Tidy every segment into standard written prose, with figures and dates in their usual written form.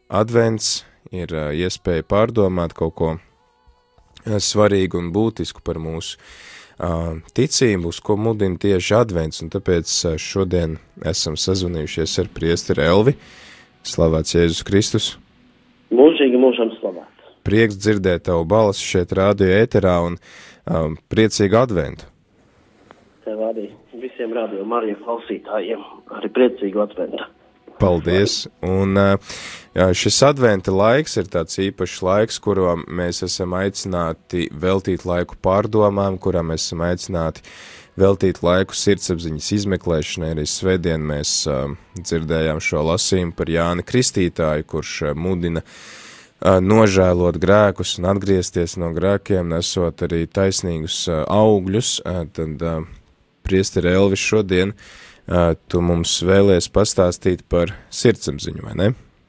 advents, ir iespēja pārdomāt kaut ko svarīgu un būtisku par mūsu ticību, uz ko mudina tieši advents, un tāpēc šodien esam sazvanījušies ar priesteri Elvi. Slavēts Jēzus Kristus. Mūžīgi mūžam slavēts. Prieks dzirdēt tavu balsi šeit radio ēterā un priecīgu adventu. Tev arī visiem radio Marija klausītājiem arī priecīgu adventu. Paldies. Un šis adventa laiks ir tāds īpašs laiks, kurā mēs esam aicināti veltīt laiku pārdomām, kurā mēs esam aicināti veltīt laiku sirdsapziņas izmeklēšanai. Arī svētdien mēs dzirdējām šo lasījumu par Jāni Kristītāju, kurš mudina nožēlot grēkus un atgriezties no grēkiem, nesot arī taisnīgus augļus. Tad priesteri Elvis šodien tu mums vēlies pastāstīt par sirdsapziņu, vai ne?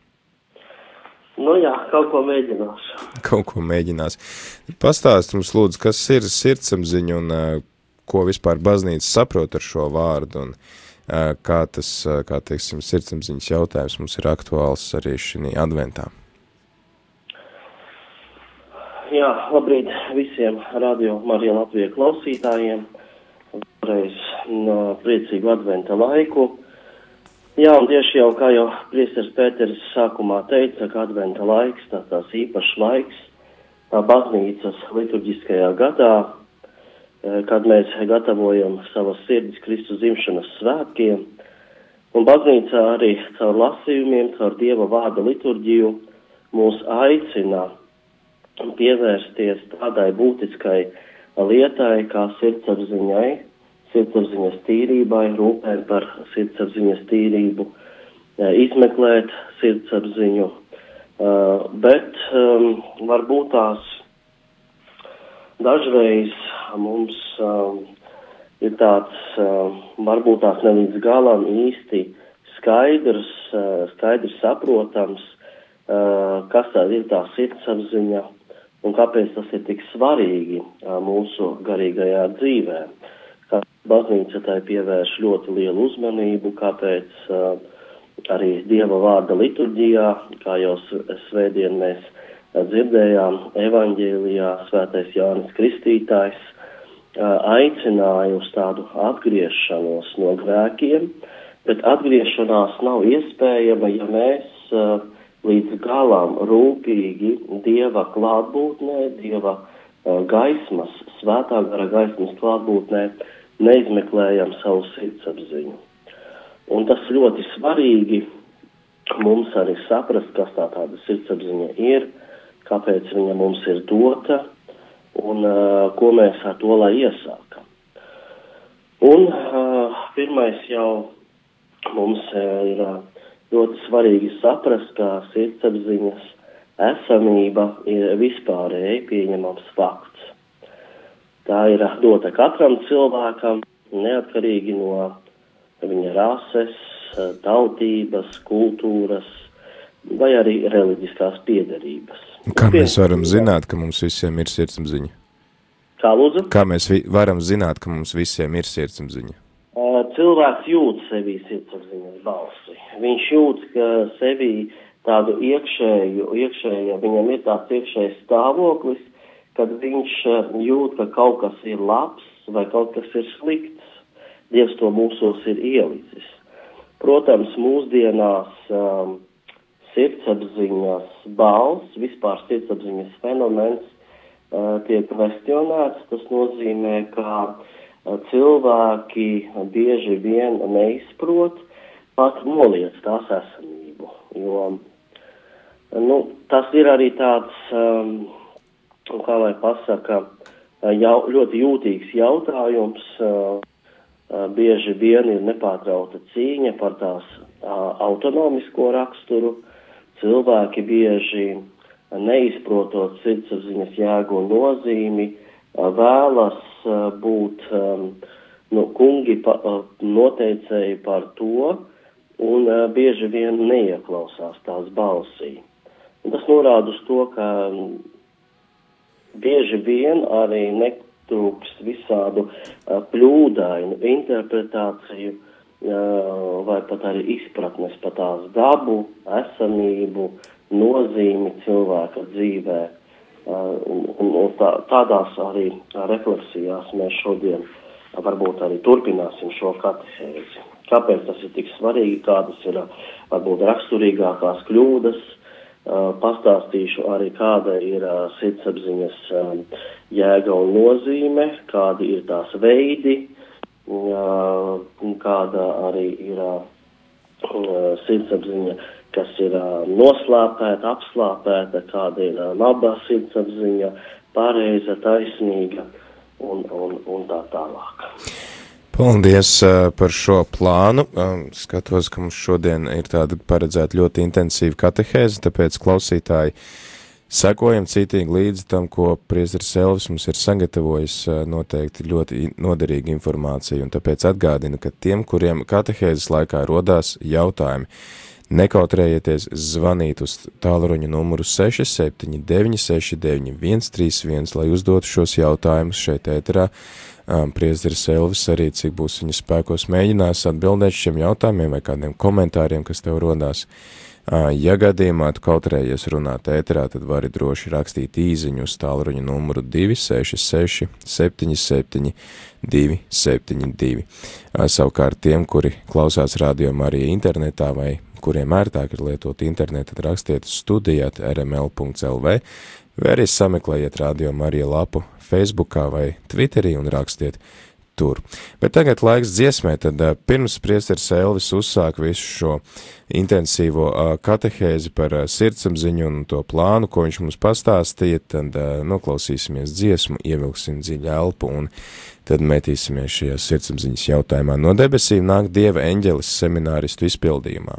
Nu jā, kaut ko mēģināšu. Kaut ko mēģinās. Pastāst mums, lūdzu, kas ir sirdsapziņa un ko vispār baznīca saprot ar šo vārdu un kā tas, teiksim, sirdsapziņas jautājums mums ir aktuāls arī šī adventā. Jā, labrīt visiem radio Marija Latvija klausītājiem. Vēlreiz priecīgu adventa laiku. Jā, un tieši jau, kā jau priesteris Pēteris sākumā teica, ka adventa laiks, tās īpašs laiks, tā baznīcas liturģiskajā gadā, kad mēs gatavojam savas sirdis Kristus dzimšanas svētkiem, un baznīca arī caur lasījumiem, caur Dieva vārda liturģiju mūs aicina pievērsties tādai būtiskai lietai, kā sirdsapziņai, sirdsapziņas tīrībai, rūpēt par sirdsapziņas tīrību, izmeklēt sirdsapziņu, bet varbūt tās dažreiz mums ir tāds, varbūt tās ne līdz galam īsti skaidrs saprotams, kas tā ir tā sirdsapziņa un kāpēc tas ir tik svarīgi mūsu garīgajā dzīvē. Kā baznīca tai pievērš ļoti lielu uzmanību, kāpēc arī Dieva vārda liturģijā, kā jau svētdien mēs dzirdējām evaņģēlijā, svētais Jānis Kristītājs aicināja uz tādu atgriešanos no grēkiem, bet atgriešanās nav iespējama, ja mēs līdz galam rūpīgi Dieva klātbūtnē, Dieva gaismas, svētā gara gaismas klātbūtnē neizmeklējam savu sirdsapziņu. Un tas ļoti svarīgi mums arī saprast, kas tā tāda sirdsapziņa ir, kāpēc viņa mums ir dota un ko mēs ar to lai iesākam. Un pirmais jau mums ir ļoti svarīgi saprast, ka sirdsapziņas esamība ir vispārēji pieņemams fakts. Tā ir dota katram cilvēkam, neatkarīgi no viņa rases, tautības, kultūras vai arī reliģiskās piederības. Kā mēs varam zināt, ka mums visiem ir sirdsapziņa? Kā lūdzu? Kā mēs varam zināt, ka mums visiem ir sirdsapziņa? Cilvēks jūt sevī sirdsapziņas balsi. Viņš jūt, ka sevī tādu iekšēju, viņam ir tāds iekšējs stāvoklis, kad viņš jūt, ka kaut kas ir labs vai kaut kas ir slikts. Dievs to mūsos ir ielicis. Protams, mūsdienās sirdsapziņas balss, vispār sirdsapziņas fenomens tiek kvestionēts. Tas nozīmē, ka cilvēki bieži vien neizprot, pat noliedz tās esamību, jo tas ir arī tāds, kā lai pasaka, ļoti jūtīgs jautājums. Bieži vien ir nepārtrauta cīņa par tās autonomisko raksturu. Cilvēki bieži neizprotot sirdsapziņas jēgu un nozīmi, vēlas būt kungi noteicēji par to un bieži vien neieklausās tās balsī. Un tas norāda uz to, ka bieži vien arī netrūkst visādu kļūdainu interpretāciju vai pat arī izpratnes par tās dabu, esamību, nozīmi cilvēka dzīvē. Un tādās arī refleksijās mēs šodien varbūt arī turpināsim šo katehēzi. Kāpēc tas ir tik svarīgi, kādas ir varbūt raksturīgākās kļūdas, pastāstīšu arī, kāda ir sirdsapziņas jēga un nozīme, kādi ir tās veidi, kāda arī ir sirdsapziņa, kas ir noslāpēta, apslāpēta, kāda ir laba sirdsapziņa, pareiza, taisnīga un tā tālāk. Paldies par šo plānu. Skatos, ka mums šodien ir tāda paredzēta ļoti intensīva katehēze, tāpēc klausītāji sekojam citīgi līdzi tam, ko priesteris Elvis mums ir sagatavojis, noteikti ļoti noderīga informācija, un tāpēc atgādinu, ka tiem, kuriem katehēzes laikā rodās jautājumi, nekautrējieties zvanīt uz tālruņa numuru 67969 131, lai uzdotu šos jautājumus šeit ēterā. Priesteris Elvis arī, cik būs viņa spēkos, mēģinās atbildēt šiem jautājumiem vai kādiem komentāriem, kas tev rodās. Ja gadījumā tu kautrējies runāt ēterā, tad vari droši rakstīt īziņu uz tālruņa numuru 266 77 272. Savukārt tiem, kuri klausās Radio Marija internetā vai kuriem ērtāk ir lietot internetu, tad rakstiet studijāt rml.lv vai arī sameklējiet Radio Marija lapu Facebookā vai Twitterī un rakstiet tur. Bet tagad laiks dziesmē, tad pirms priesteris Elvis uzsāk visu šo intensīvo katehēzi par sirdsapziņu un to plānu, ko viņš mums pastāstīja, tad noklausīsimies dziesmu, ievilksim dziļu elpu un tad metīsimies šajā sirdsapziņas jautājumā. No debesīm nāk Dieva eņģelis semināristu izpildījumā.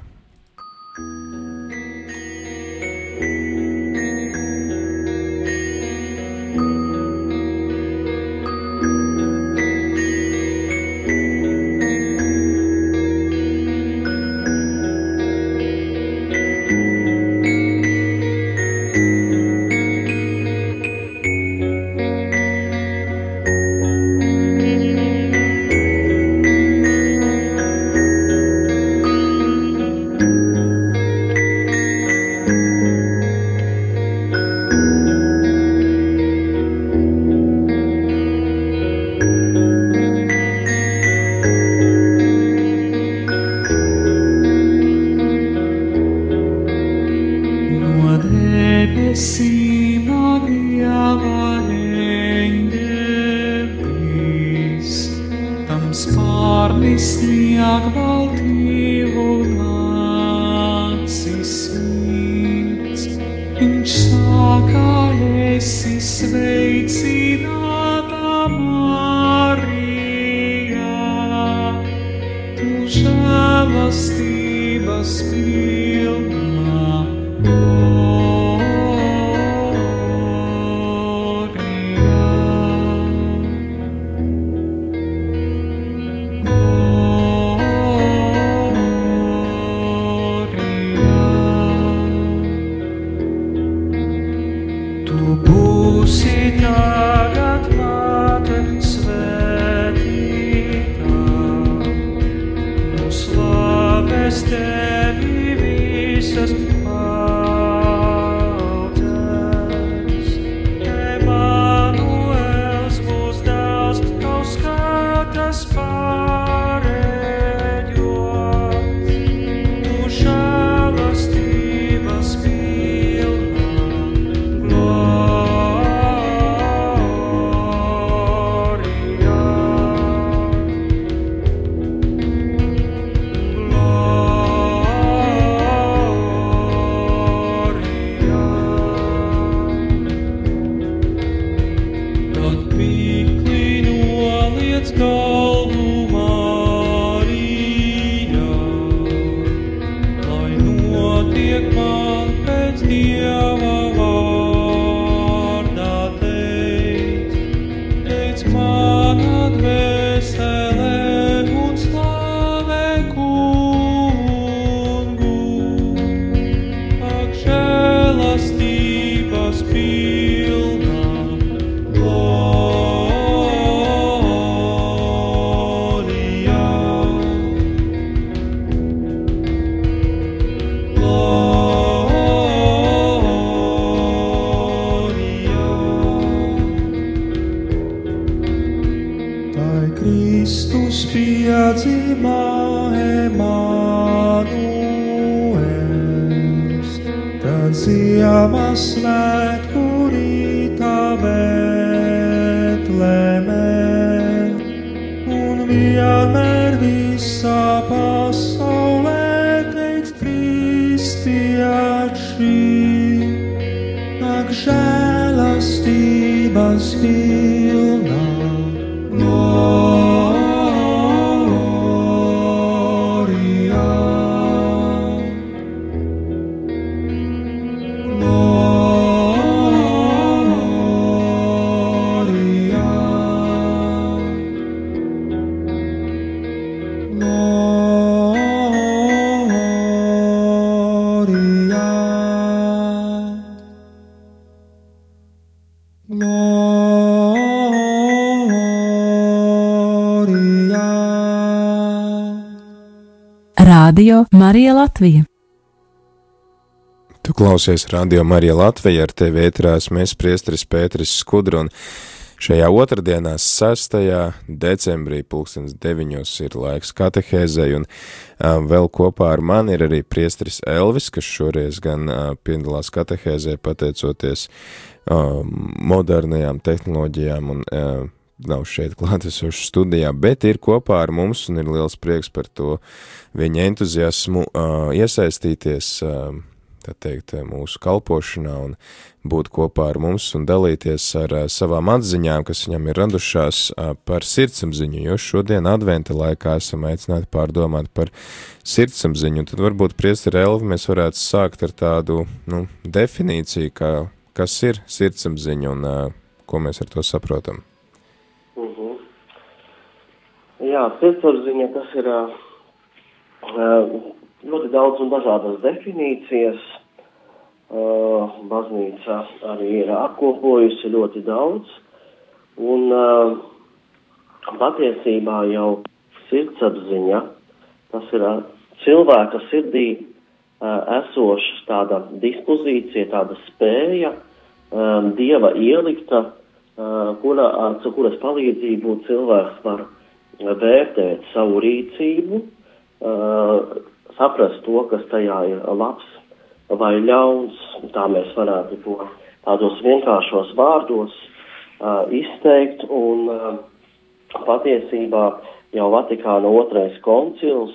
Ziemassvētku rītā Betlēmē, un vienmēr visā pasaulē teiks kristieši, ak žēlastības pilnā, Gloria. Radio Marija Latvija. Tu klausies Radio Marija Latvija, ar tevi ēterā esmu priesteris Pēteris Skudra, un šajā otrdienā 6. decembrī 9:00 ir laiks katehēzei, un vēl kopā ar mani ir arī priesteris Elvis, kas šoreiz gan piedalās katehēzē pateicoties modernajām tehnoloģijām un nav šeit klātesošs studijā, bet ir kopā ar mums un ir liels prieks par to viņa entuziasmu iesaistīties, tā teikt, mūsu kalpošanā un būt kopā ar mums un dalīties ar savām atziņām, kas viņam ir radušās par sirdsapziņu, jo šodien adventa laikā esam aicināti pārdomāt par sirdsapziņu, un tad varbūt, priesteri Elvi, mēs varētu sākt ar tādu, definīciju, kas ir sirdsapziņa un ko mēs ar to saprotam. Jā, sirdsapziņa, tas ir ļoti daudz un dažādas definīcijas. Baznīca arī ir apkopojusi ļoti daudz. Un patiesībā jau sirdsapziņa, tas ir cilvēka sirdī esoša tāda dispozīcija, tāda spēja, Dieva ielikta, kuras palīdzību cilvēks var vērtēt savu rīcību, saprast to, kas tajā ir labs vai ļauns, tā mēs varētu to tādos vienkāršos vārdos izteikt, un patiesībā jau Vatikāna 2. koncils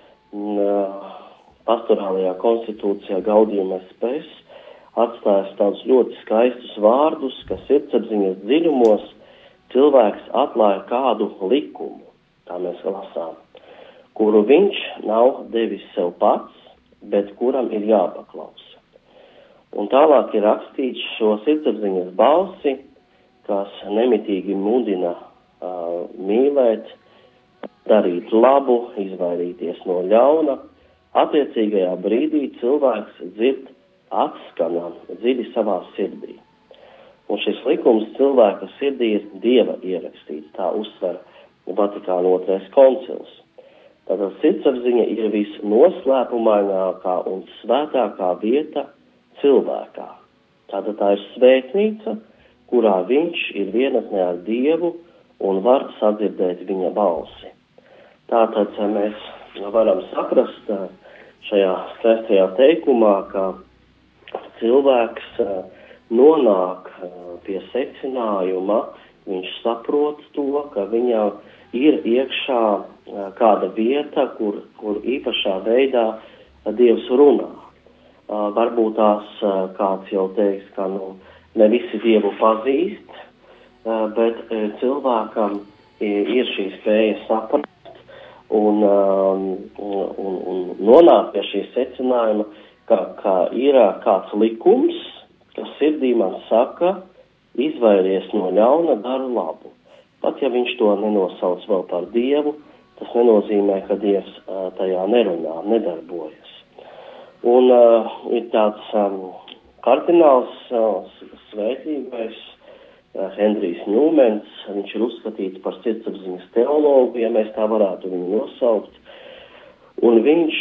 pastorālajā konstitūcijā Gaudium et Spes atstājis tādus ļoti skaistus vārdus, ka sirdsapziņas dziļumos cilvēks atklāja kādu likumu, tā mēs lasām, kuru viņš nav devis sev pats, bet kuram ir jāpaklausa. Un tālāk ir rakstīts šo sirdsapziņas balsi, kas nemitīgi mudina mīlēt, darīt labu, izvairīties no ļauna. Attiecīgajā brīdī cilvēks dzird atskanam dziļi savā sirdī. Un šis likums cilvēka sirdī ir Dieva ierakstīts, tā uzsver Vatikāna 2. koncils. Tātad sirdsapziņa ir visnoslēpumainākā un svētākā vieta cilvēkā. Tātad tā ir svētnīca, kurā viņš ir vienatnē ar Dievu un var sadzirdēt viņa balsi. Tātad mēs varam saprast šajā skaistajā teikumā, ka cilvēks nonāk pie secinājuma, viņš saprot to, ka viņam ir iekšā kāda vieta, kur īpašā veidā Dievs runā. Varbūt tās kāds jau teiks, ka ne visi Dievu pazīst, bet cilvēkam ir šī spēja saprast un nonākt pie šī secinājuma, ka ir kāds likums, kas sirdī man saka, izvairies no ļauna, dara labu. Pat ja viņš to nenosauc vēl par Dievu, tas nenozīmē, ka Dievs tajā nerunā, nedarbojas. Un ir tāds kardināls svētīgais Henrijs Ņūmens, viņš ir uzskatīts par sirdsapziņas teologu, ja mēs tā varētu viņu nosaukt. Un viņš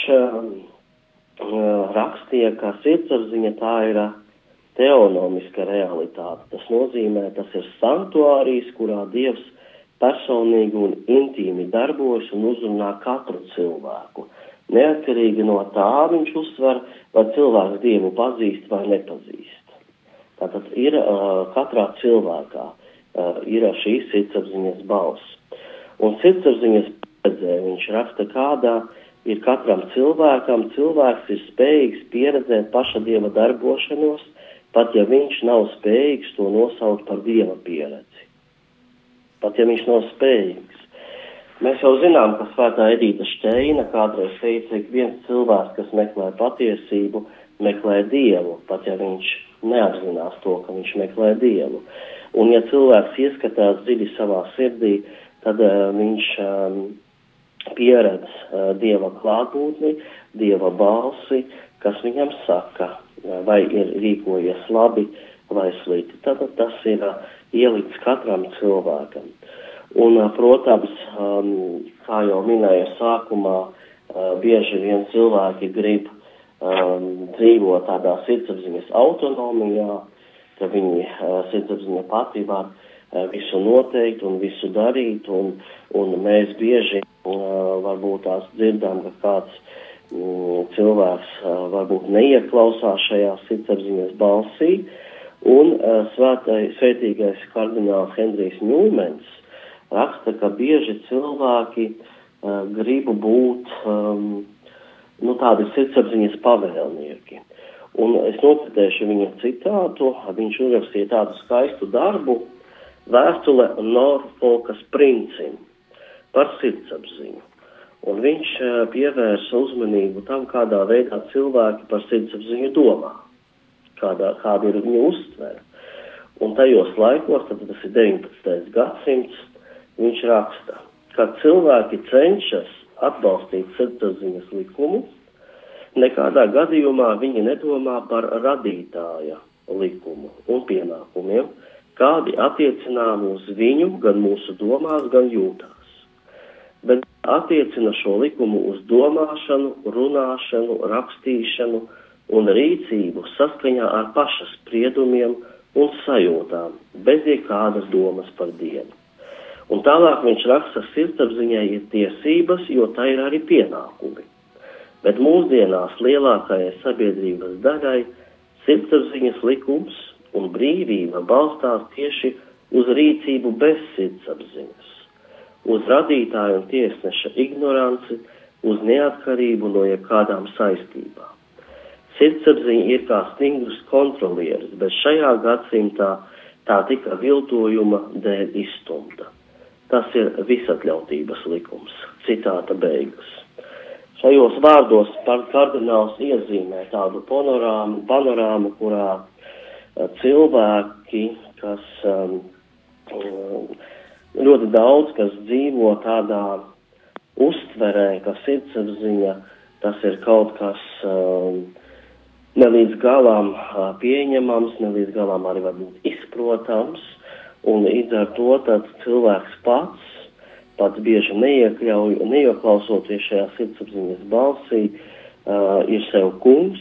rakstīja, ka sirdsapziņa tā ir teonomiska realitāte. Tas nozīmē, tas ir sanktuārijs, kurā Dievs personīgi un intīmi darbojas un uzrunā katru cilvēku. Neatkarīgi no tā viņš uzsver, vai cilvēks Dievu pazīst vai nepazīst. Tātad ir katrā cilvēkā ir šīs sirdsapziņas balss. Un sirdsapziņas pieredzē viņš raksta, kādā ir katram cilvēkam. Cilvēks ir spējīgs pieredzēt paša Dieva darbošanos, pat ja viņš nav spējīgs to nosaukt par Dieva pieredzi. Pat ja viņš nav spējīgs. Mēs jau zinām, ka svētā Edīta Šteina kādreiz teica, ka viens cilvēks, kas meklē patiesību, meklē Dievu, pat ja viņš neapzinās to, ka viņš meklē Dievu. Un ja cilvēks ieskatās dziļi savā sirdī, tad viņš pieredz Dieva klātbūtni, Dieva balsi, kas viņam saka, vai ir rīkojies labi vai slikti. Tad tas ir ielikts katram cilvēkam. Un, protams, kā jau minēju sākumā, bieži vien cilvēki grib dzīvot tādā sirdsapziņas autonomijā, ka viņi sirdsapziņa pati var visu noteikt un visu darīt, un mēs bieži varbūt tās dzirdam, ka kāds cilvēks varbūt neieklausās šajā sirdsapziņas balsī, un svētīgais kardināls Henrijs Ņūmens raksta, ka bieži cilvēki grib būt tādi sirdsapziņas pavēlnieki. Un es nocitēšu viņa citātu, viņš uzrakstīja tādu skaistu darbu, vēstule Norfolkas princim par sirdsapziņu. Un viņš pievērsa uzmanību tam, kādā veidā cilvēki par sirdsapziņu domā, kāda ir viņa uztvere. Un tajos laikos, tad tas ir 19. gadsimts, viņš raksta, ka cilvēki cenšas atbalstīt sirdsapziņas likumu, nekādā gadījumā viņi nedomā par radītāja likumu un pienākumiem, kādi attiecinām uz viņu gan mūsu domās, gan jūtās. Bet attiecina šo likumu uz domāšanu, runāšanu, rakstīšanu un rīcību saskaņā ar paša spriedumiem un sajūtām, bez jebkādas domas par Dievu. Un tālāk viņš raksta, sirdsapziņai ir tiesības, jo tā ir arī pienākumi. Bet mūsdienās lielākajai sabiedrības daļai sirdsapziņas likums un brīvība balstās tieši uz rīcību bez sirdsapziņas, uz radītāju un tiesneša ignoranci, uz neatkarību no jebkādām saistībām. Sirdsapziņa ir kā stingrs kontrolieris, bet šajā gadsimtā tā tika viltojuma dēļ izstumta. Tas ir visatļautības likums. Citāta beigas. Šajos vārdos kardināls iezīmē tādu panorāmu, kurā cilvēki, kas ļoti daudz, kas dzīvo tādā uztverē, ka sirdsapziņa, tas ir kaut kas nelīdz galām pieņemams, nelīdz galām arī varbūt izprotams, un līdz ar to tad cilvēks pats bieži neieklausoties šajā sirdsapziņas balsī, ir sev kungs,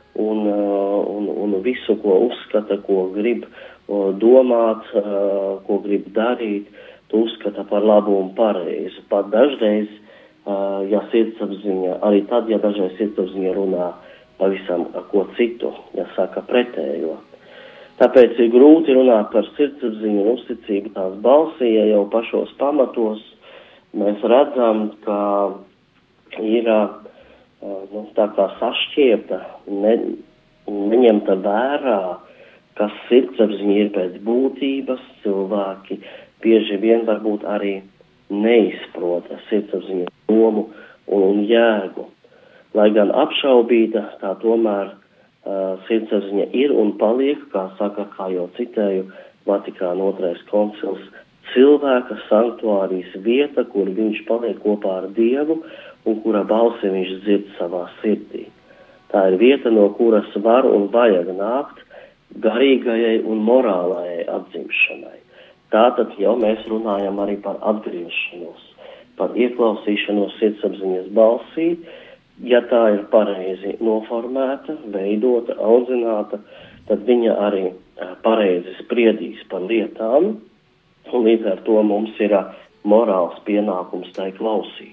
un visu, ko uzskata, ko grib domāt, ko grib darīt, tu uzskata par labu un pareizu. Pat dažreiz, ja sirdsapziņa, arī tad, ja dažreiz sirdsapziņa runā pavisam ko citu, ja saka pretējo. Tāpēc ir grūti runāt par sirdsapziņu un uzticību tās balsī, ja jau pašos pamatos mēs redzam, ka ir tā kā sašķiepta, neņemta vērā, kas sirdsapziņa ir pēc būtības, cilvēki bieži vien varbūt arī neizprota sirdsapziņas domu un jēgu. Lai gan apšaubīta, tā tomēr sirdsapziņa ir un paliek, kā saka, kā jau citēju, Vatikāna 2. koncils, cilvēka sanktuārijas vieta, kur viņš paliek kopā ar Dievu un kura balsi viņš dzird savā sirdī. Tā ir vieta, no kuras var un vajag nākt garīgajai un morālajai atzimšanai. Tātad jau mēs runājam arī par atgriešanos, par ieklausīšanos sirdsapziņas balsī. Ja tā ir pareizi noformēta, veidota, audzināta, tad viņa arī pareizi spriedīs par lietām, un līdz ar to mums ir morāls pienākums tai klausīt.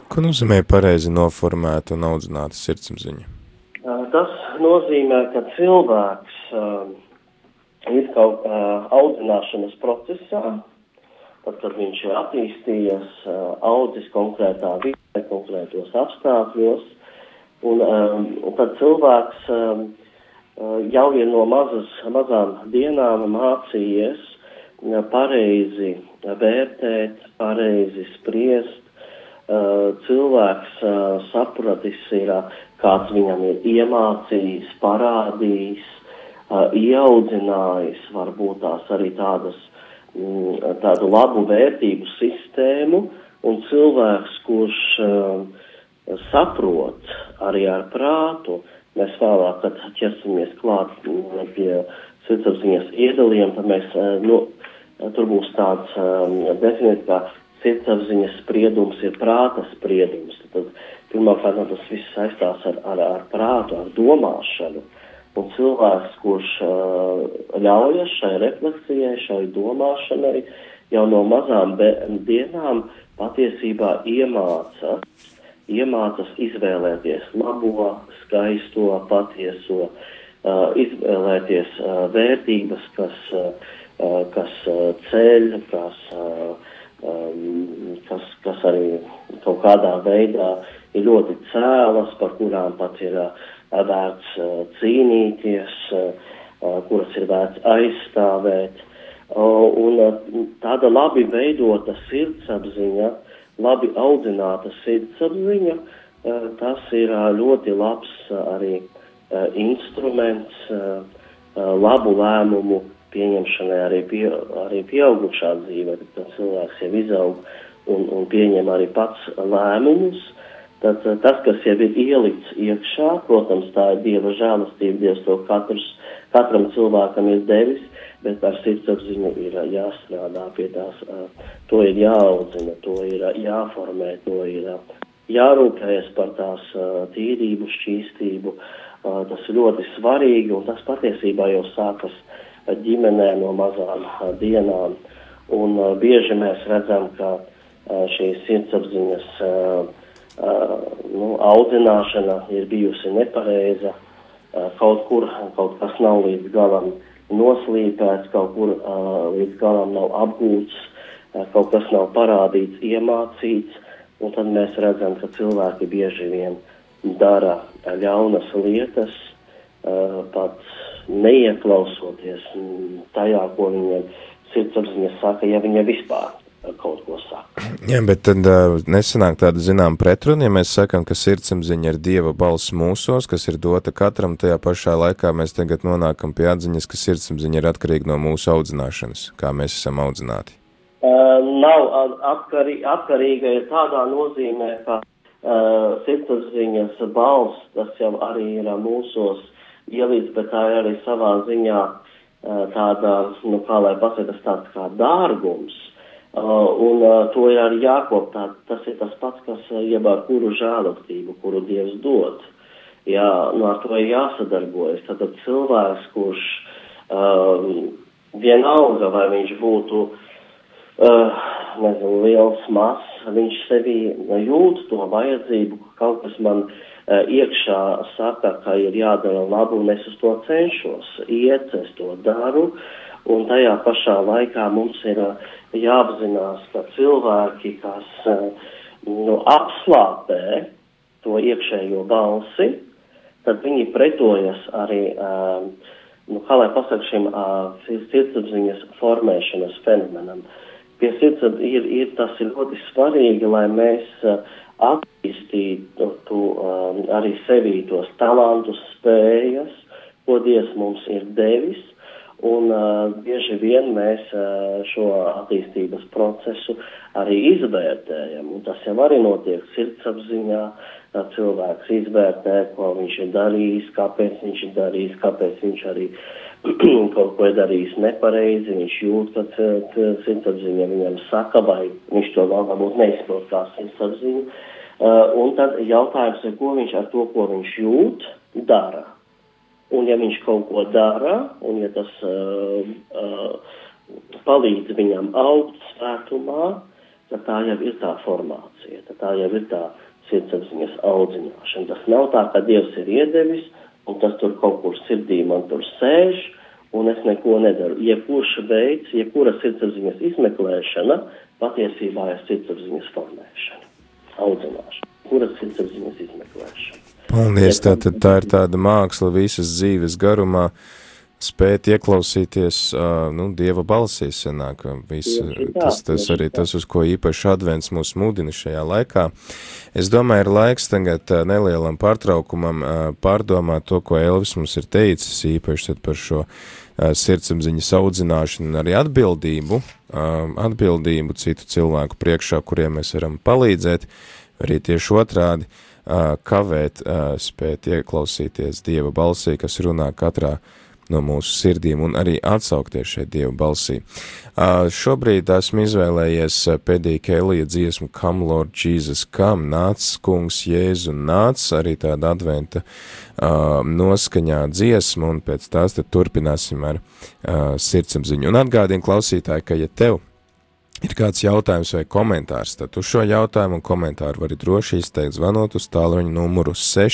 Ko nozīmē pareizi noformēta un audzināta sirdsapziņa? Tas nozīmē, ka cilvēks ir kaut audzināšanas procesā, tad, kad viņš ir attīstījies, audzis konkrētā vidē, konkrētos apstākļos, un tad cilvēks jau ir no mazām dienām mācījies pareizi vērtēt, pareizi spriest. Cilvēks sapratis ir, kāds viņam ir iemācījis, parādījis, ieaudzinājis, varbūt tās arī tādu labu vērtību sistēmu, un cilvēks, kurš saprot arī ar prātu, mēs vēlāk, kad ķersimies klāt pie sirdsapziņas iedalījuma, tad mēs, tur būs tāds definēt, kā sirdsapziņas spriedums ir prāta spriedums. Tad pirmkārt tas viss saistās ar prātu, ar domāšanu. Un cilvēks, kurš ļaujas šai refleksijai, šai domāšanai, jau no mazām dienām patiesībā iemācas izvēlēties labo, skaisto, patieso, izvēlēties vērtības, kas ceļ, kas arī kaut kādā veidā ir ļoti cēlas, par kurām pat ir vērts cīnīties, kuras ir vērts aizstāvēt. Un tāda labi veidota sirdsapziņa, labi audzināta sirdsapziņa, tas ir ļoti labs arī instruments labu lēmumu pieņemšanai arī pieaugušā dzīvē, kad cilvēks jau izaug un pieņem arī pats lēmumus. Tad tas, kas jau ir ielikts iekšā, protams, tā ir Dieva žēlastība, Dievs to katram cilvēkam ir devis, bet ar sirdsapziņu ir jāstrādā pie tās, to ir jāaudzina, to ir jāformē, to ir jārūpējas par tās tīrību, šķīstību. Tas ir ļoti svarīgi, un tas patiesībā jau sākas ģimenē no mazām dienām. Un bieži mēs redzam, ka šīs sirdsapziņas audzināšana ir bijusi nepareiza, kaut kas nav līdz galam noslīpēts, kaut kur līdz galam nav apgūts, kaut kas nav parādīts, iemācīts, un tad mēs redzam, ka cilvēki bieži vien dara ļaunas lietas, pat neieklausoties tajā, ko viņiem sirdsapziņa saka, ja viņa vispār kaut ko saka. Jā, bet tad nesanāk tāda zinām pretruna, ja mēs sakam, ka sirdsapziņa ir Dieva balss mūsos, kas ir dota katram, tajā pašā laikā mēs tagad nonākam pie atziņas, ka sirdsapziņa ir atkarīga no mūsu audzināšanas, kā mēs esam audzināti. Nav atkarīga ir tādā nozīmē, ka sirdsapziņas balss, tas jau arī ir mūsos ielīdz, bet tā ir arī savā ziņā tāda, kā lai pasaka, tāds kā dārgums. Un to ir arī jākop, tas ir tas pats, kas jeb ar kuru žēlastību, kuru Dievs dod. Jā, ar to ir jāsadarbojas. Tad cilvēks, kurš vienalga, vai viņš būtu, liels, mazs, viņš sevī jūt to vajadzību, ka kaut kas man iekšā saka, ka ir jādara labu, un es uz to cenšos iet, es to daru, un tajā pašā laikā mums ir jāapzinās, ka cilvēki, kas apslāpē to iekšējo balsi, tad viņi pretojas arī, kā lai pasaka, šim sirdsapziņas formēšanas fenomenam. Pie sirdsapziņas tas ir ļoti svarīgi, lai mēs attīstītu arī sevī tos talantus, spējas, ko Dievs mums ir devis, un bieži vien mēs šo attīstības procesu arī izvērtējam, un tas jau arī notiek sirdsapziņā, cilvēks izvērtē, ko viņš ir darījis, kāpēc viņš ir darījis, kāpēc viņš arī kaut ko ir darījis nepareizi, viņš jūt, ka sirdsapziņa viņam saka, vai viņš to vēl varbūt neizprot kā sirdsapziņu, un tad jautājums ir, ko viņš ar to, ko viņš jūt, dara. Un ja viņš kaut ko dara, un ja tas palīdz viņam augt svētumā, tad tā jau ir tā formācija, tad tā jau ir tā sirdsapziņas audzināšana. Tas nav tā, ka Dievs ir iedevis, un tas tur kaut kur sirdī man tur sēž, un es neko nedaru. Jebkurš veids, jebkura sirdsapziņas izmeklēšana, patiesībā ir sirdsapziņas formēšana, audzināšana. Kura sirdsapziņas izmeklēšana. Paldies, tātad tā ir tāda māksla visas dzīves garumā, spēt ieklausīties, Dieva balsī sanāk, tas arī tas, uz ko īpaši advents mūs mudina šajā laikā. Es domāju, ir laiks tagad nelielam pārtraukumam pārdomāt to, ko Elvis mums ir teicis, īpaši tad par šo sirdsapziņas audzināšanu un arī atbildību citu cilvēku priekšā, kuriem mēs varam palīdzēt, arī tieši otrādi kavēt, spēt ieklausīties Dieva balsī, kas runā katrā no mūsu sirdīm un arī atsaukties šeit Dieva balsī. Šobrīd esmu izvēlējies Pēdī Kellija dziesmu Come Lord Jesus Come, nāc kungs Jēzu nāc, arī tāda adventa noskaņā dziesma, un pēc tās tad turpināsim ar sirdsapziņu. Un atgādinu klausītāji, ka ja tev ir kāds jautājums vai komentārs, tad uz šo jautājumu un komentāru vari droši izteikt zvanot uz tālruņa numuru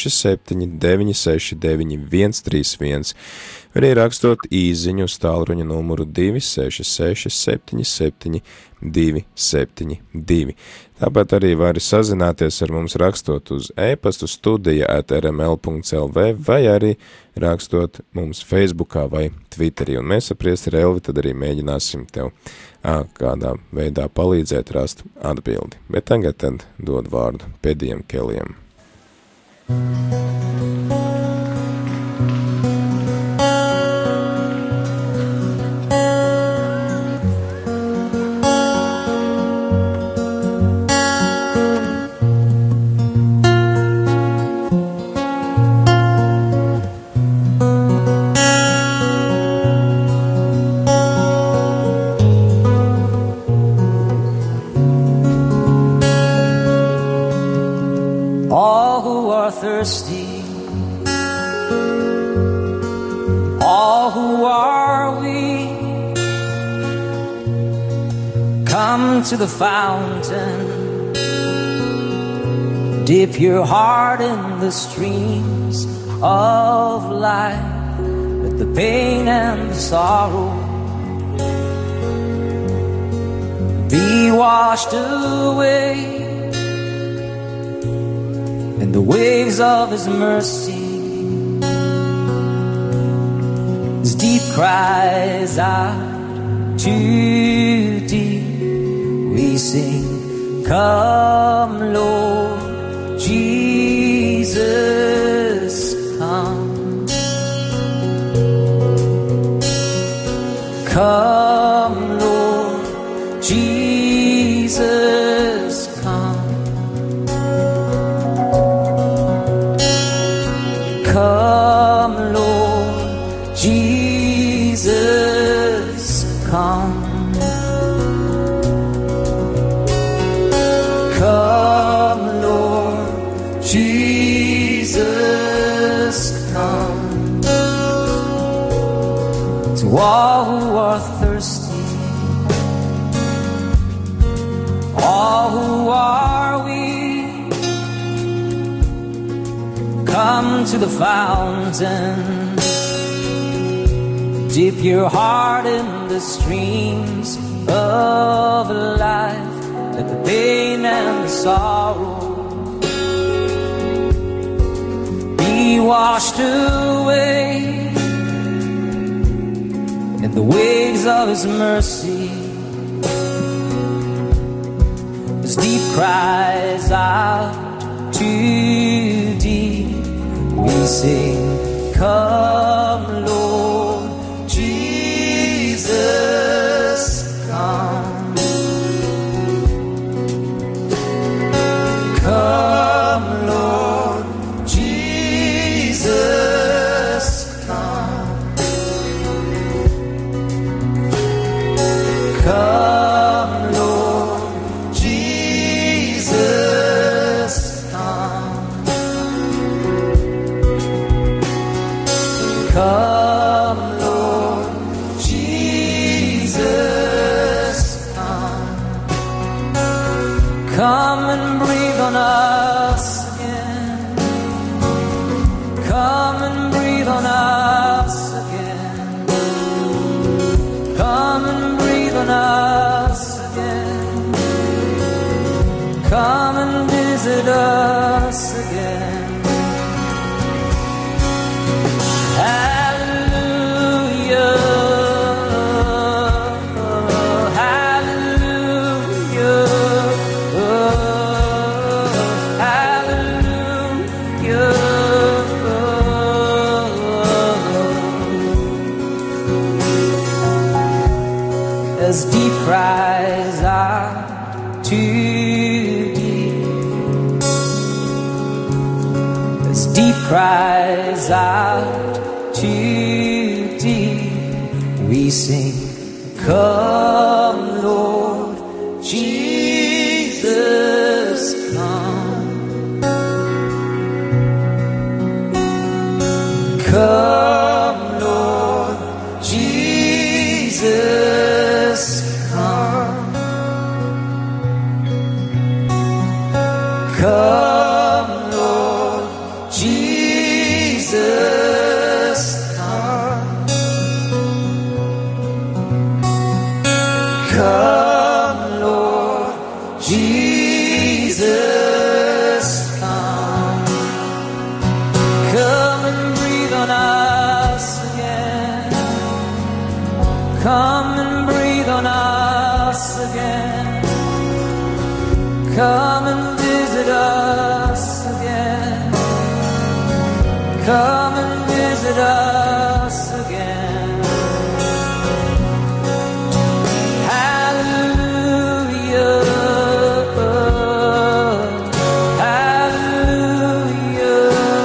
67969131, vai arī rakstot īziņu uz tālruņa numuru 266-77-272. Tāpat arī vari sazināties ar mums rakstot uz e-pastu studija@rml.lv vai arī rakstot mums Facebookā vai Twitterī. Un mēs ar priesteri Elvi tad arī mēģināsim tev kādā veidā palīdzēt rast atbildi. Bet tagad tad dod vārdu Pēdījam Kellijam. Thirsty, all who are weak, come to the fountain, dip your heart in the streams of life, let the pain and the sorrow be washed away. The waves of His mercy, His deep cries out too deep. We sing, come Lord Jesus, come. Come Lord Jesus, come. Come, Lord Jesus, come. Come, Lord Jesus, come. To all who are thirsty, all who are weak, come to the fountain, dip your heart in the streams of life, let the pain and the sorrow be washed away in the waves of His mercy. His deep cries out too deep. We sing, come Lord Jesus, come. Come Lord Jesus, come. Come Lord Jesus, come. Come Come and breathe on us again. Come and breathe on us again. Come and breathe on us again. Come and visit us again. Hallelujah. As deep cries out to deep, as deep cries out to deep, we sing, come Lord Jesus, come. Come Lord Jesus, come, Lord Jesus, come. Come, Lord Jesus, come. Come and breathe on us again. Come and breathe on us again. Come and visit us again. Come and visit us again. Hallelujah. Hallelujah.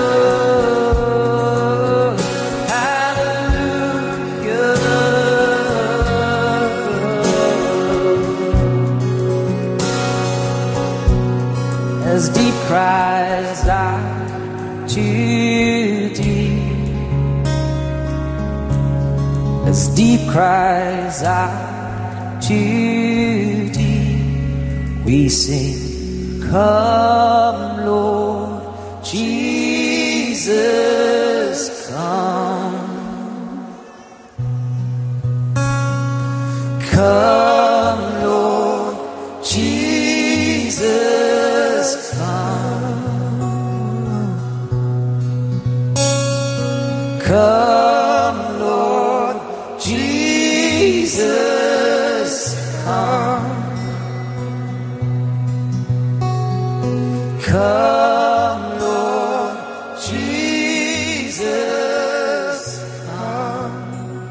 Hallelujah. As deep cries out to deep, as deep cries out to deep, we sing, come Lord Jesus, come. Come Lord Jesus, come, Lord Jesus, come. Come, Lord Jesus, come.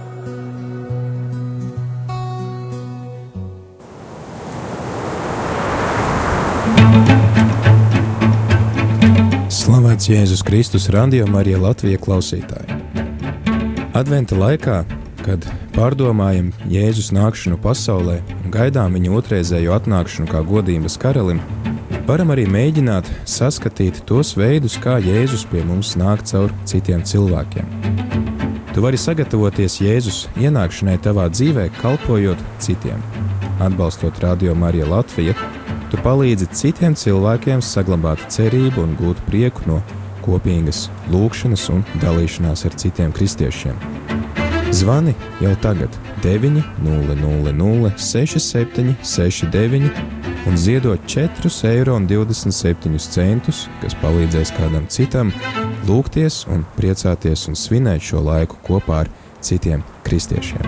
Slavēts Jēzus Kristus, Radio Marija Latvija klausītāji. Adventa laikā, kad pārdomājam Jēzus nākšanu pasaulē un gaidām viņa otrreizējo atnākšanu kā godības karalim, varam arī mēģināt saskatīt tos veidus, kā Jēzus pie mums nāk caur citiem cilvēkiem. Tu vari sagatavoties Jēzus ienākšanai tavā dzīvē, kalpojot citiem. Atbalstot Radio Marija Latvija, tu palīdzi citiem cilvēkiem saglabāt cerību un gūt prieku no kopīgas lūgšanas un dalīšanās ar citiem kristiešiem. Zvani jau tagad 900 6769 un ziedot 4,27 €, kas palīdzēs kādam citam lūgties un priecāties un svinēt šo laiku kopā ar citiem kristiešiem.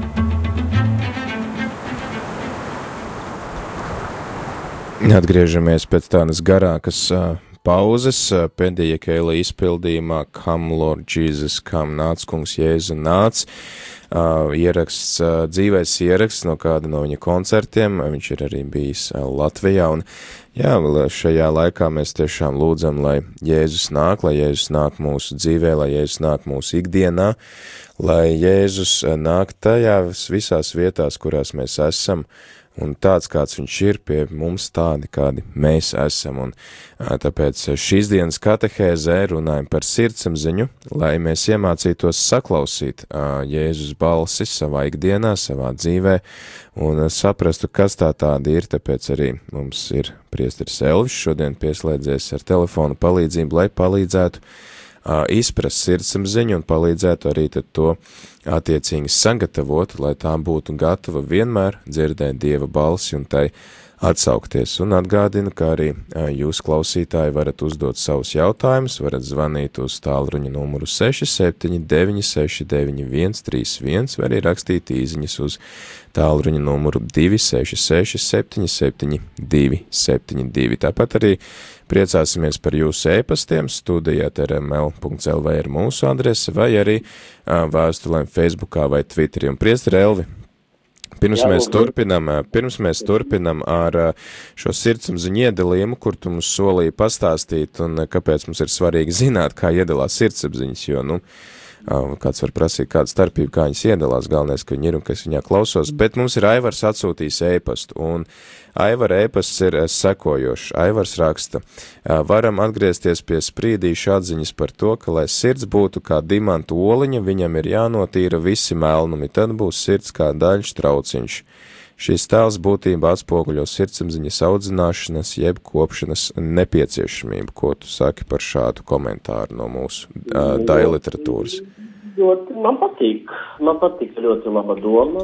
Atgriežamies pēc tādas garākas pauzes, pēdējā Keila izpildījumā Come Lord Jesus, come, nāc kungs Jēzu, nāc, ieraksts, dzīvais ieraksts no kāda no viņa koncertiem, viņš ir arī bijis Latvijā, un jā, šajā laikā mēs tiešām lūdzam, lai Jēzus nāk mūsu dzīvē, lai Jēzus nāk mūsu ikdienā, lai Jēzus nāk tajās visās vietās, kurās mēs esam, un tāds, kāds viņš ir, pie mums tādi, kādi mēs esam. Un tāpēc šīs dienas katehēzē runājam par sirdsapziņu, lai mēs iemācītos saklausīt Jēzus balsi savā ikdienā, savā dzīvē, un saprastu, kas tā tādi ir. Tāpēc arī mums ir priesteris Elvis šodien pieslēdzies ar telefonu palīdzību, lai palīdzētu izprast sirdsapziņu un palīdzētu arī tad to attiecīgi sagatavot, lai tā būtu gatava vienmēr dzirdēt Dieva balsi un tai atsaukties. Un atgādinu, ka arī jūs klausītāji varat uzdot savus jautājumus, varat zvanīt uz tālruņa numuru 679699131 vai arī rakstīt īziņas uz tālruņa numuru 266-77272. Tāpat arī priecāsimies par jūsu ēpastiem, studija@rml.lv ir mūsu adrese, vai arī vēstulēm Facebookā vai Twitterī. Un priesteri Elvi, pirms mēs turpinam ar šo sirdsapziņu iedalījumu, kur tu mums solīji pastāstīt, un kāpēc mums ir svarīgi zināt, kā iedalās sirdsapziņas, jo, kāds var prasīt kādu starpību, kā viņas iedalās, galvenais, ka viņi ir un kas viņā klausos, bet mums ir Aivars atsūtījis ēpastu, un Aivara ēpasts ir sekojošs. Aivars raksta, varam atgriezties pie sprīdīšu atziņas par to, ka, lai sirds būtu kā dimantu oliņa, viņam ir jānotīra visi melnumi, tad būs sirds kā daļš trauciņš. Šīs tēls būtībā atspoguļo sirdsapziņas audzināšanas jeb kopšanas nepieciešamību. Ko tu saki par šādu komentāru no mūsu daļa literatūras? Man patīk ļoti laba doma,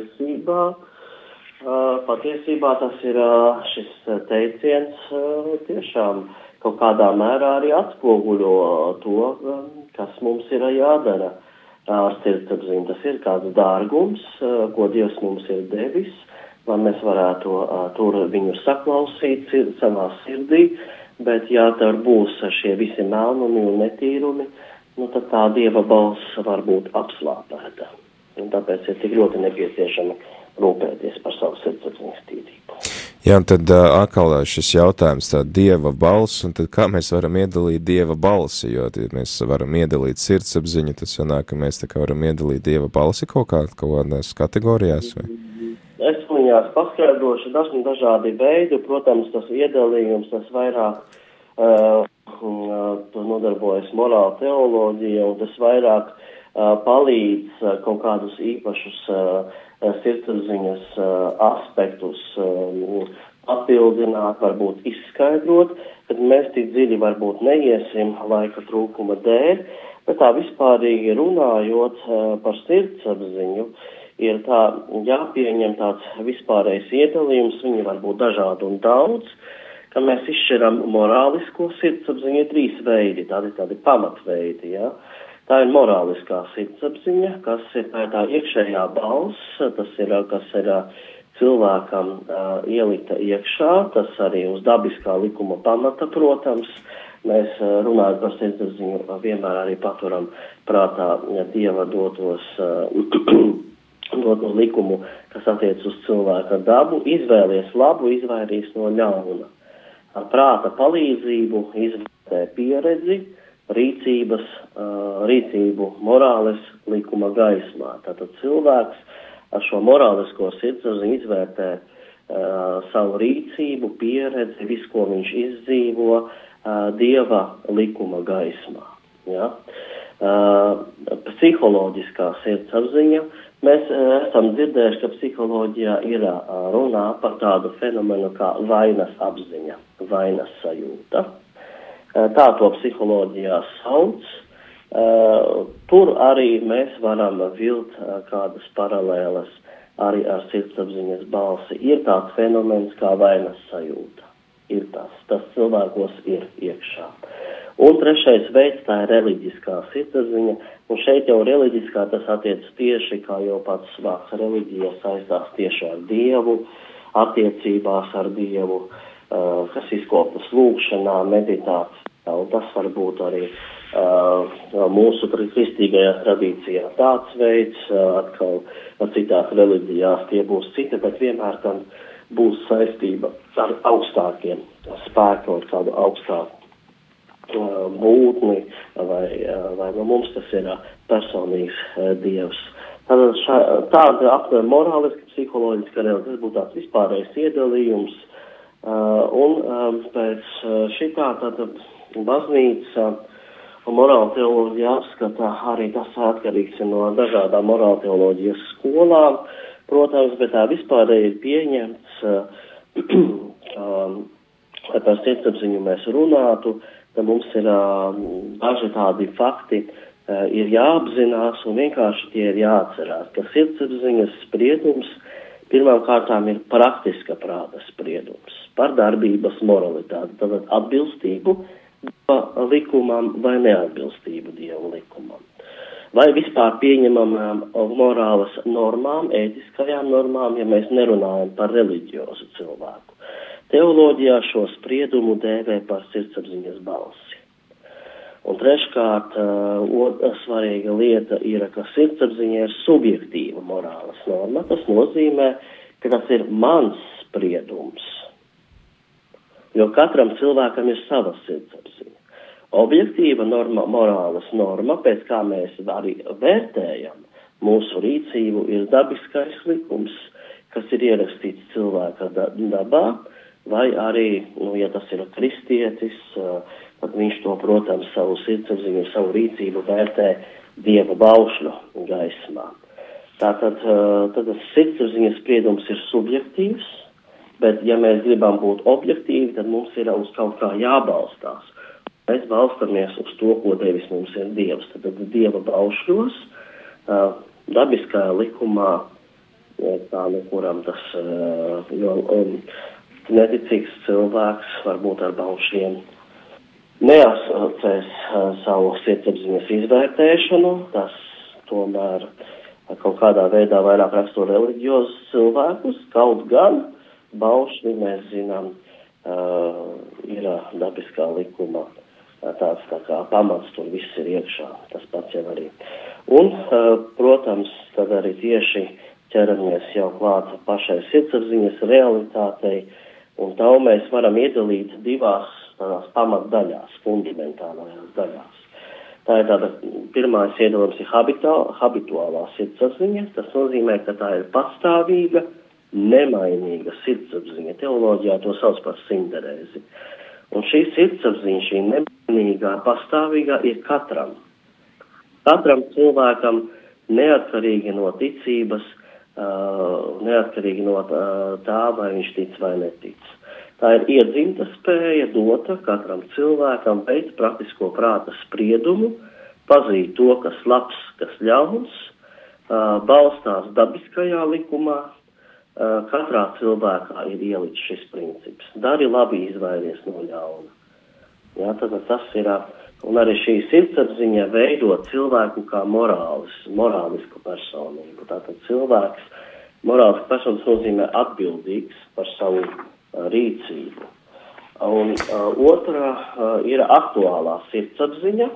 patiesībā tas ir šis teiciens tiešām kaut kādā mērā arī atspoguļo to, kas mums ir jādara ar sirdsapziņu. Tas ir kāds dārgums, ko Dievs mums ir devis, lai mēs varētu tur viņu saklausīt savā sirdī, bet ja tur būs šie visi melnumi un netīrumi, tad tā Dieva balss var būt apslāpēta. Un tāpēc ir tik ļoti nepieciešama rūpēties par savu sirdsapziņas tīrību. Jā, un tad atkal šis jautājums, tā Dieva balss, un tad kā mēs varam iedalīt Dieva balsi, jo mēs varam iedalīt sirdsapziņu, tas sanāk, ka mēs tā kā varam iedalīt Dieva balsi kaut kādās kategorijās, vai? Es viņās paskaidrošu dažādi veidi, protams, tas iedalījums, tas vairāk nodarbojas morāla teoloģija, un tas vairāk palīdz kaut kādus īpašus sirdsapziņas aspektus papildināt, varbūt izskaidrot, kad mēs tik dziļi varbūt neiesim laika trūkuma dēļ, bet tā vispārīgi runājot par sirdsapziņu, ir tā jāpieņem tāds vispārējs iedalījums, viņi var būt dažādi un daudz, ka mēs izšķiram morālisko sirdsapziņu, ir 3 veidi, tādi pamatveidi, ja. Tā ir morāliskā sirdsapziņa, kas ir tā iekšējā balss, tas ir, kas ir cilvēkam ielikta iekšā, tas arī uz dabiskā likuma pamata, protams. Mēs runājot par sirdsapziņu vienmēr arī paturam prātā Dieva doto likumu, kas attiec uz cilvēka dabu, izvēlies labu, izvairīs no ļauna. Ar prāta palīdzību izvērtē pieredzi, rīcību morāles likuma gaismā. Tātad cilvēks ar šo morālisko sirdsapziņu izvērtē savu rīcību, pieredzi, visu, ko viņš izdzīvo Dieva likuma gaismā. Ja? Psiholoģiskā sirdsapziņa. Mēs esam dzirdējuši, ka psiholoģijā ir runā par tādu fenomenu kā vainas apziņa, vainas sajūta. Tā to psiholoģijā sauc. Tur arī mēs varam vilkt kādas paralēles arī ar sirdsapziņas balsi. Ir tāds fenomens kā vainas sajūta. Ir tas cilvēkos ir iekšā. Un 3. veids tā ir reliģiskā sirdsapziņa. Un šeit jau reliģiskā tas attiec tieši, kā jau pats vārds reliģija saistās tieši ar Dievu, attiecībās ar Dievu, kas izkopas lūgšanā, meditācijā. Un tas var būt arī mūsu kristīgajā tradīcijā tāds veids, atkal citās reliģijās tie būs citi, bet vienmēr tam būs saistība ar augstākiem spēkiem, ar kādu augstāku būtni, vai no mums tas ir personīgs Dievs. Tāda apmēram morāliska, psiholoģiska realitāte, tas būtu tāds vispārējais iedalījums. Pēc šitā tad baznīca un morāla teoloģija apskata arī tas atkarīgs no dažādām morāla teoloģijas skolām. Protams, bet tā vispārēji ir pieņemts, lai par sirdsapziņu mēs runātu, tad mums ir daži tādi fakti, ir jāapzinās un vienkārši tie ir jāatcerās, ka sirdsapziņas spriedums pirmām kārtām ir praktiska prāta spriedums par darbības moralitāti, tātad atbilstību likumam vai neatbilstību Dieva likumam. Vai vispār pieņemamām morālas normām, ētiskajām normām, ja mēs nerunājam par reliģiozu cilvēku. Teoloģijā šo spriedumu dēvē par sirdsapziņas balsi. Un treškārt, svarīga lieta ir, ka sirdsapziņa ir subjektīva morālas norma. Tas nozīmē, ka tas ir mans spriedums. Jo katram cilvēkam ir sava sirdsapziņa. Objektīva norma, morālas norma, pēc kā mēs arī vērtējam mūsu rīcību, ir dabiskais likums, kas ir ierakstīts cilvēka dabā, vai arī, ja tas ir kristietis, tad viņš to, protams, savu sirdsapziņu, savu rīcību vērtē Dieva baušļu gaismā. Tātad sirdsapziņas spriedums ir subjektīvs, bet ja mēs gribam būt objektīvi, tad mums ir uz kaut kā jābalstās. Mēs balstamies uz to, ko devis mums ir Dievs. Tad Dieva baušļos, dabiskajā likumā, tā nekuram tas, neticīgs cilvēks varbūt ar baušļiem neasociēs savu sirdsapziņas izvērtēšanu, tas tomēr kaut kādā veidā vairāk raksturo reliģiozus cilvēkus, kaut gan baušļi, mēs zinām, ir dabiskā likuma tāds tā kā pamats, tur viss ir iekšā, tas pats jau arī. Un, protams, tad arī tieši ķeramies jau klāt pašai sirdsapziņas realitātei, un tā mēs varam iedalīt divās tādās pamatdaļās, fundamentālajās daļās. Tā ir tāda, pirmais iedalījums ir habituālā sirdsapziņa, tas nozīmē, ka tā ir pastāvīga, nemainīga sirdsapziņa. Teoloģijā to sauc par sinderēzi. Un šī sirdsapziņa, šī nemainīgā, pastāvīgā ir katram. Katram cilvēkam neatkarīgi no ticības, neatkarīgi no tā, vai viņš tic vai netic. Tā ir iedzimta spēja dota katram cilvēkam veikt praktisko prāta spriedumu, pazīt to, kas labs, kas ļauns, balstās dabiskajā likumā, katrā cilvēkā ir ielicis šis princips. Dari labi, izvairies no ļauna. Jā, tad tas ir, un arī šī sirdsapziņa veido cilvēku kā morālisku personību. Tātad cilvēks, morālisku personību nozīmē atbildīgs par savu rīcību. Un otrā ir aktuālā sirdsapziņa.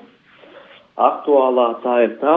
Aktuālā tā ir tā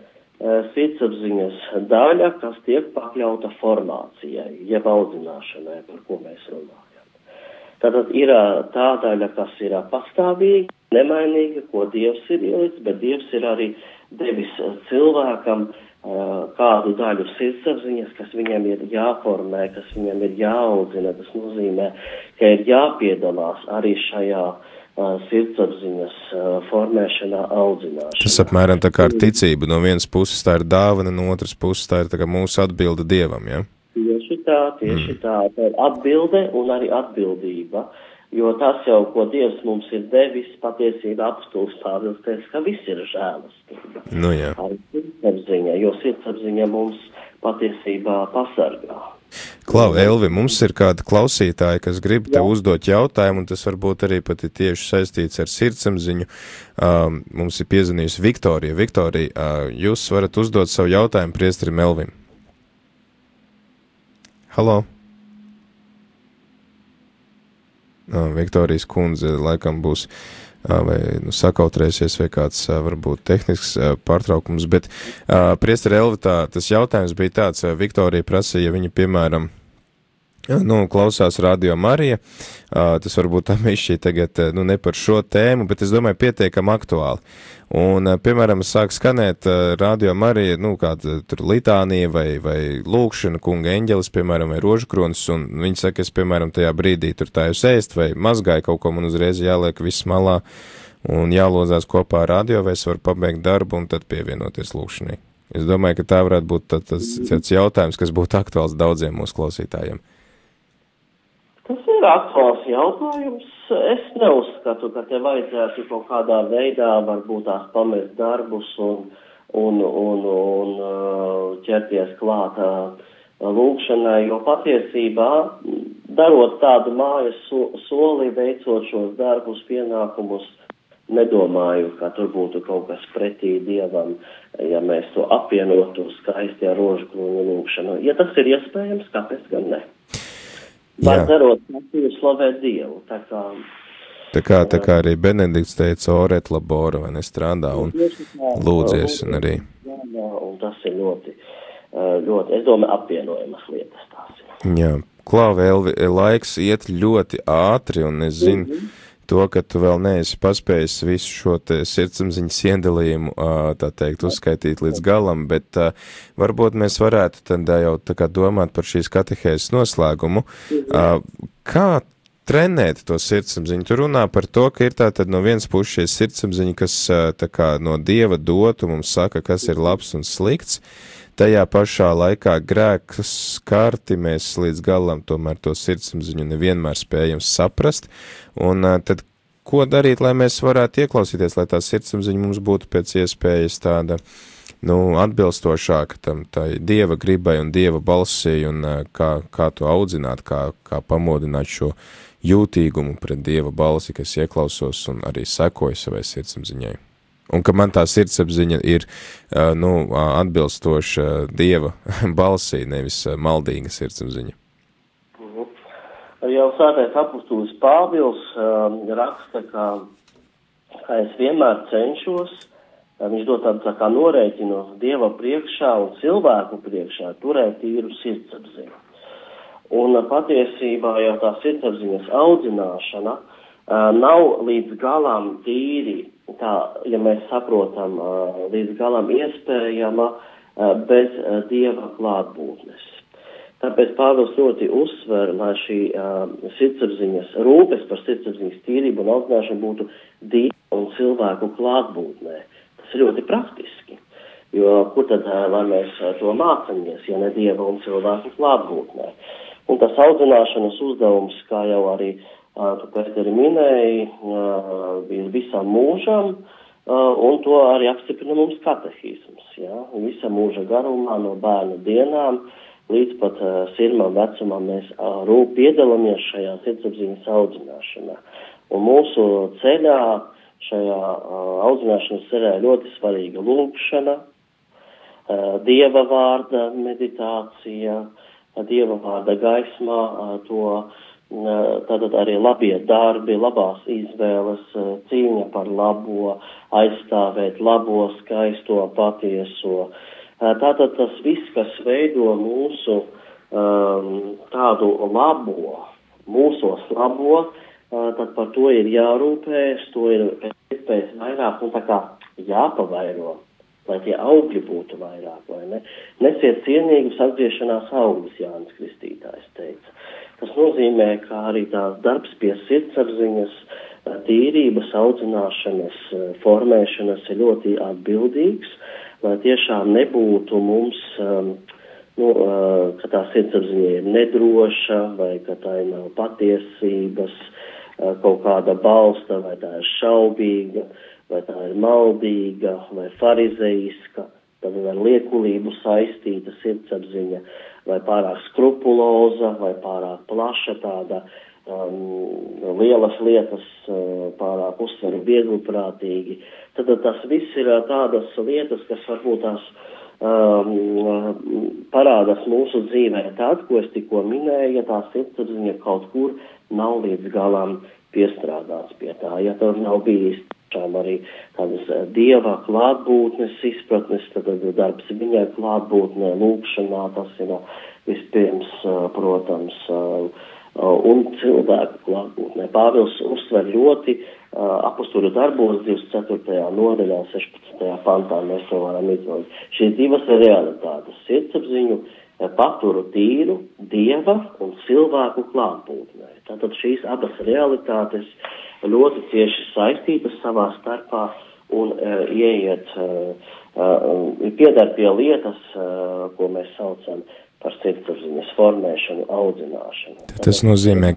sirdsapziņas daļa, kas tiek pakļauta formācijai, jeb audzināšanai, par ko mēs runājam. Tātad ir tā daļa, kas ir pastāvīga, nemainīga, ko Dievs ir ielicis, bet Dievs ir arī devis cilvēkam kādu daļu sirdsapziņas, kas viņam ir jāformē, kas viņam ir jāaudzina. Tas nozīmē, ka ir jāpiedalās arī šajā sirdsapziņas formēšanā, audzināšanā. Tas apmēram tā kā ar ticību. No vienas puses tā ir dāvana, no otras puses tā ir tā kā mūsu atbilde Dievam, ja? Tieši tā. Tā ir atbilde un arī atbildība. Jo tas jau, ko Dievs mums ir devis, patiesībā apustulis Pāvils teica, ka viss ir žēlastība. Nu jā. Ar sirdsapziņa, jo sirdsapziņa mums patiesībā pasargā. Klau, Elvi, mums ir kāda klausītāja, kas grib tev uzdot jautājumu, un tas varbūt arī pat ir tieši saistīts ar sirdsapziņu. Mums ir piezvanījusi Viktorija. Viktorija, jūs varat uzdot savu jautājumu priesterim Elvim. Halo? Viktorijas kundze laikam būs vai sakautrēsies vai kāds varbūt tehnisks pārtraukums, bet priesteri Elvi, tas jautājums bija tāds, Viktorija prasīja, ja viņa, piemēram, Klausās Radio Marija. Tas varbūt tā mešķī tagad, ne par šo tēmu, bet es domāju pietiekam aktuāli. Un, piemēram, sāk skanēt Radio Marija, kāda tur litānija vai lūkšana kunga eņģelis, piemēram, vai rožkronis, un viņi saka, es, piemēram, tajā brīdī tur tājus ēst vai mazgāju kaut ko, man uzreiz jāliek viss malā un jālozās kopā ar radio, vai es varu pabeigt darbu un tad pievienoties lūkšanai. Es domāju, ka tā varētu būt tas jautājums, kas būtu aktuāls daudziem mūsu klausītājiem. Tas ir aktuāls jautājums. Es neuzskatu, ka te vajadzētu kaut kādā veidā varbūt tās pamest darbus un ķerties klāt lūkšanai, jo patiesībā darot tādu mājas soli, veicot šos darbus, pienākumus, nedomāju, ka tur būtu kaut kas pretī Dievam, ja mēs to apvienotu skaisti ar rožkrūņu lūkšanu. Ja tas ir iespējams, kāpēc gan ne? Vai darot, mēs slavēt Dievu. Tā kā arī Benedikts teica, oret labora, vai nestrādā un lūdzies un arī. Jā, un tas ir ļoti, es domāju, apvienojamas lietas tās. Jā, vēl laiks iet ļoti ātri, un es zinu to, ka tu vēl neesi paspējis visu šo te sirdsapziņas iedalījumu, tā teikt, uzskaitīt līdz galam, bet varbūt mēs varētu tad jau tā kā domāt par šīs katehēzes noslēgumu. Kā trenēt to sirdsapziņu? Tu runā par to, ka ir tātad no vienas puses šie sirdsapziņa, kas tā kā no Dieva dotu mums saka, kas ir labs un slikts. Tajā pašā laikā grēkas skarti mēs līdz galam tomēr to sirdsapziņu nevienmēr spējam saprast, un tad ko darīt, lai mēs varētu ieklausīties, lai tā sirdsapziņa mums būtu pēc iespējas tāda, atbilstošāka tai Dieva gribai un Dieva balsī, un kā to audzināt, kā pamodināt šo jūtīgumu pret Dieva balsi, kas ieklausos un arī sekoja savai sirdsapziņai. Un ka man tā sirdsapziņa ir, atbilstoša Dieva balsī, nevis maldīga sirdsapziņa. Jau sākais apustulis Pāvils raksta, ka es vienmēr cenšos, viņš dod tādu tā kā norēķinu Dieva priekšā un cilvēku priekšā turēt tīru sirdsapziņu. Un patiesībā jau tā sirdsapziņas audzināšana nav līdz galam tīri, tā, ja mēs saprotam, līdz galam iespējama bez Dieva klātbūtnes. Tāpēc Pāvils ļoti uzsver, lai šī sirdsapziņas rūpes par sirdsapziņas tīrību un audzināšanu būtu Dieva un cilvēku klātbūtnē. Tas ir ļoti praktiski, jo kur tad, lai mēs to mācamies, ja ne Dieva un cilvēku klātbūtnē. Un tas audzināšanas uzdevums, kā jau arī tu, Pēteri, minēji, ir visam mūžam, un to arī apstiprina mums katehisms. Ja? Visa mūža garumā, no bērnu dienām līdz pat sirmam vecumam mēs piedalāmies šajā sirdsapziņas audzināšanā. Un mūsu ceļā, šajā audzināšanas ceļā ļoti svarīga lūkšana, Dieva vārda meditācija, Dieva vārda gaismā, tātad arī labie darbi, labās izvēles, cīņa par labo, aizstāvēt labo, skaisto, patieso. Tātad tas viss, kas veido mūsu tādu labo, mūsos labo, tad par to ir jārūpējas, to ir pēc iespējas vairāk un tā kā jāpavairo, lai tie augļi būtu vairāk, vai ne? Nesiet cienīgus atgriešanās augļus, Jānis Kristītājs teica. Tas nozīmē, ka arī tās darbs pie sirdsapziņas, tīrības, audzināšanas, formēšanas ir ļoti atbildīgs, lai tiešām nebūtu mums, ka tā sirdsapziņa ir nedroša, vai ka tā nav patiesības, kaut kāda balsta, vai tā ir šaubīga, vai tā ir maldīga, vai farizeiska, tad ar liekulību saistīta sirdsapziņa, vai pārāk skrupuloza, vai pārāk plaša tāda lielas lietas, pārāk uzsver viegliprātīgi. Tad tas viss ir tādas lietas, kas varbūt tās parādās mūsu dzīvē. Tad, ko es tikko minēju, ja tā sirdsapziņa kaut kur nav līdz galam piestrādāts pie tā, ja tur nav bijis arī tādas Dieva klātbūtnes izpratnes, tad darbs viņai klātbūtnē, lūkšanā, tas ir vispirms, protams, un cilvēku klātbūtnē. Pāvils uzsver ļoti apustuļu darbos 24. nodaļā, 16. pantā mēs to varam izvēlēt. Šīs divas realitātes - sirdsapziņu paturu tīru Dieva un cilvēku klātbūtnē. Tātad šīs abas realitātes ļoti cieši saistītas savā starpā un piedar pie lietas, ko mēs saucam par sirdsapziņas formēšanu, audzināšanu. Tas nozīmē,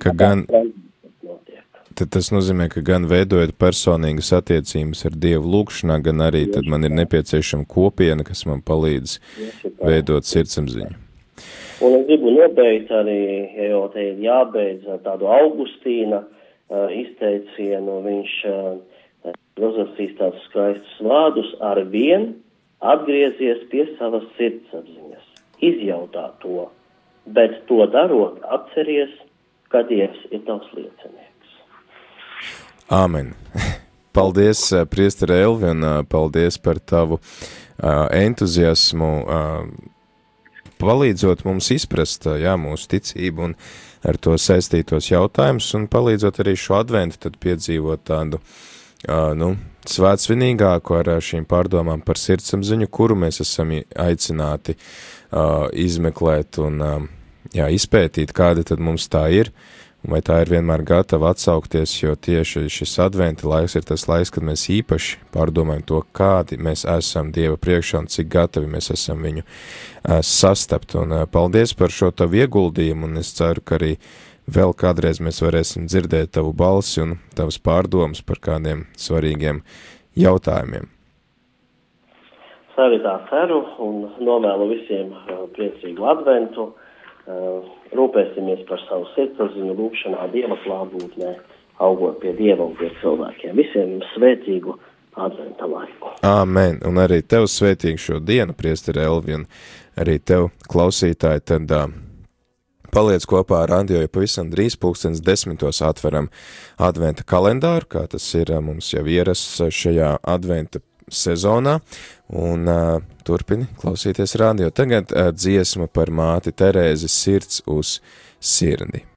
ka gan veidojot personīgas attiecības ar Dievu lūgšanā, gan arī tad man ir nepieciešama kopiena, kas man palīdz veidot sirdsapziņu. Un es gribu nobeigt arī, ja jau te ir jābeidz tādu Augustīna izteicienu, viņš uzrakstīs tādus skaistus vārdus: ar vien atgriezies pie savas sirdsapziņas, izjautā to, bet to darot atceries, ka Dievs ir tavs liecinieks. Āmen. Paldies, priesteri Elvi, un paldies par tavu entuziasmu, palīdzot mums izprast mūsu ticību un ar to saistītos jautājumus, un palīdzot arī šo adventu tad piedzīvot tādu svētsvinīgāku ar šīm pārdomām par sirdsapziņu, kuru mēs esam aicināti izmeklēt un izpētīt, kāda tad mums tā ir, un vai tā ir vienmēr gatava atsaukties, jo tieši šis adventa laiks ir tas laiks, kad mēs īpaši pārdomājam to, kādi mēs esam Dieva priekšā un cik gatavi mēs esam viņu sastapt. Un paldies par šo tavu ieguldījumu, un es ceru, ka arī vēl kādreiz mēs varēsim dzirdēt tavu balsi un tavas pārdomas par kādiem svarīgiem jautājumiem. Es arī tā ceru un novēlu visiem priecīgu adventu. Rūpēsimies par savu sirdsapziņu lūgšanā, Dieva klātbūtnē, augot pie Dieva un pie cilvēkiem. Visiem svētīgu adventa laiku. Āmen, un arī tev svētīgu šo dienu, priesteri Elvi, un arī tev, klausītāji, tad paliec kopā ar radio, jo pavisam drīz 10:10 atveram adventa kalendāru, kā tas ir mums jau ierasts šajā adventa sezonā, un turpini klausīties radio. Tagad dziesma par māti Terēzi Sirds uz sirdi.